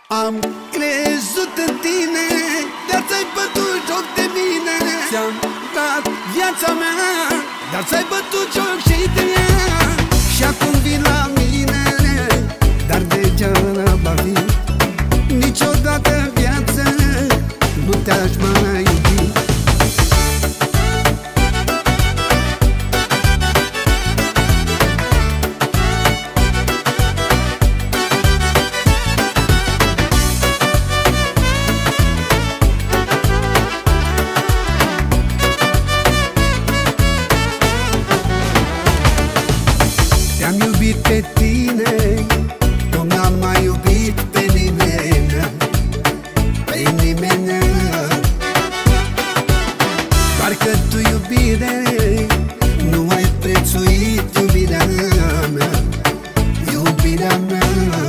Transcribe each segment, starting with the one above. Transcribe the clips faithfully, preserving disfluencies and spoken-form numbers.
Am crezut în tine, dar ți-ai bătut joc de mine. Ți-am dat viața mea, dar ți-ai bătut joc și de ea. Și acum vii la mine, dar degeaba vii. Niciodată în viață nu te-aș mai iubi. Te-am iubit pe tine, tu n-am mai iubit pe nimeni, pe nimeni. Doar că tu, iubire, nu ai prețuit iubirea mea, iubirea mea.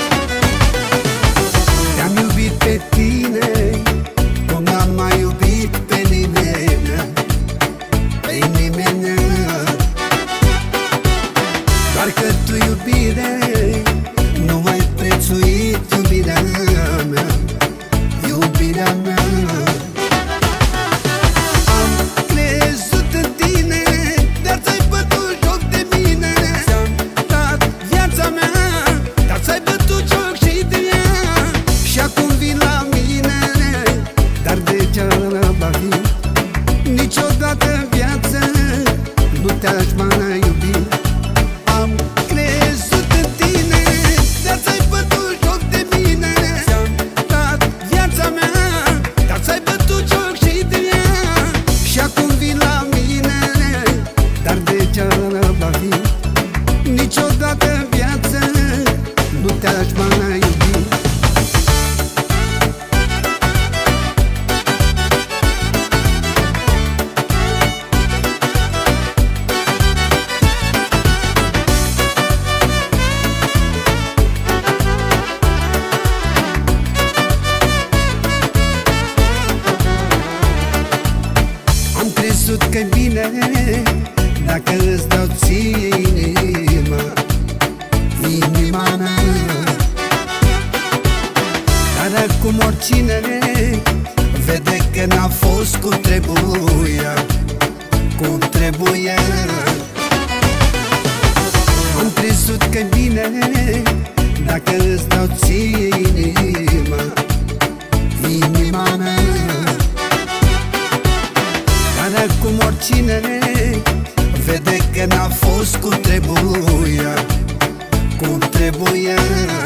Te-am iubit pe tine, tu n-am mai iubit pe nimeni, pe nimeni. Doar că tu, iubire, nu ai prețuit iubirea mea, iubirea mea. Am crezut în tine, dar ți-ai bătut joc de mine. Ți-am dat viața mea, dar ți-ai bătut joc și de ea. Și acum vii la mine, dar degeaba vii. Niciodată în viață nu te-aș mai iubi. Am crezut în tine, dar ți-ai bătut joc de mine. Ți-am dat viața mea, dar ți-ai bătut joc și de ea. Și acum vii la mine, dar degeaba vii. Niciodată în viață nu te-aș mai iubi. Am crezut că-i bine dacă îți dau ție inima, inima mea. Dar acum oricine vede că n-a fost cum trebuia, cum trebuia. Am crezut că-i bine dacă îți dau ție inima, inima mea. Dar acum oricine vede că n-a fost cum trebuia, cum trebuia.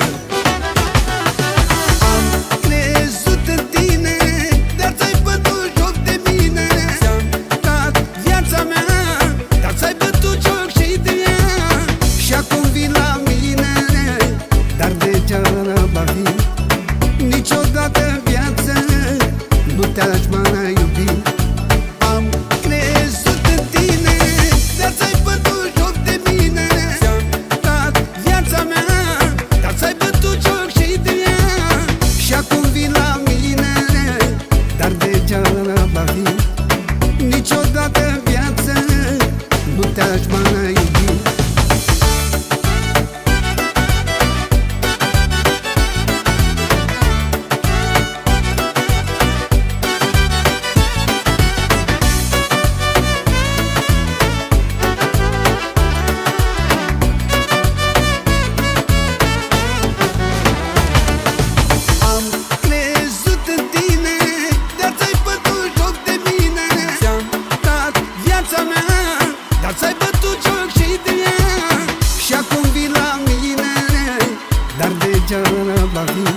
Am crezut în tine, dar ți-ai bătut joc de mine. Ți-am dat viața mea, dar ți-ai bătut joc și de ea. Și acum vii la mine, dar degeaba vii. Niciodată în viață nu te-aș mai iubi. Am crezut în tine, dar ți-ai bătut joc de mine. Ți-am dat viața mea, dar ți-ai bătut joc și de ea. Și acum vii la mine, dar degeaba vii. Niciodată în viață nu te-aș mai iubi. Am crezut în tine, dar ți-ai bătut joc de mine. Ți-am dat viața mea, dar ți-ai bătut joc și de ea. Și acum vii la mine, dar degeaba vii.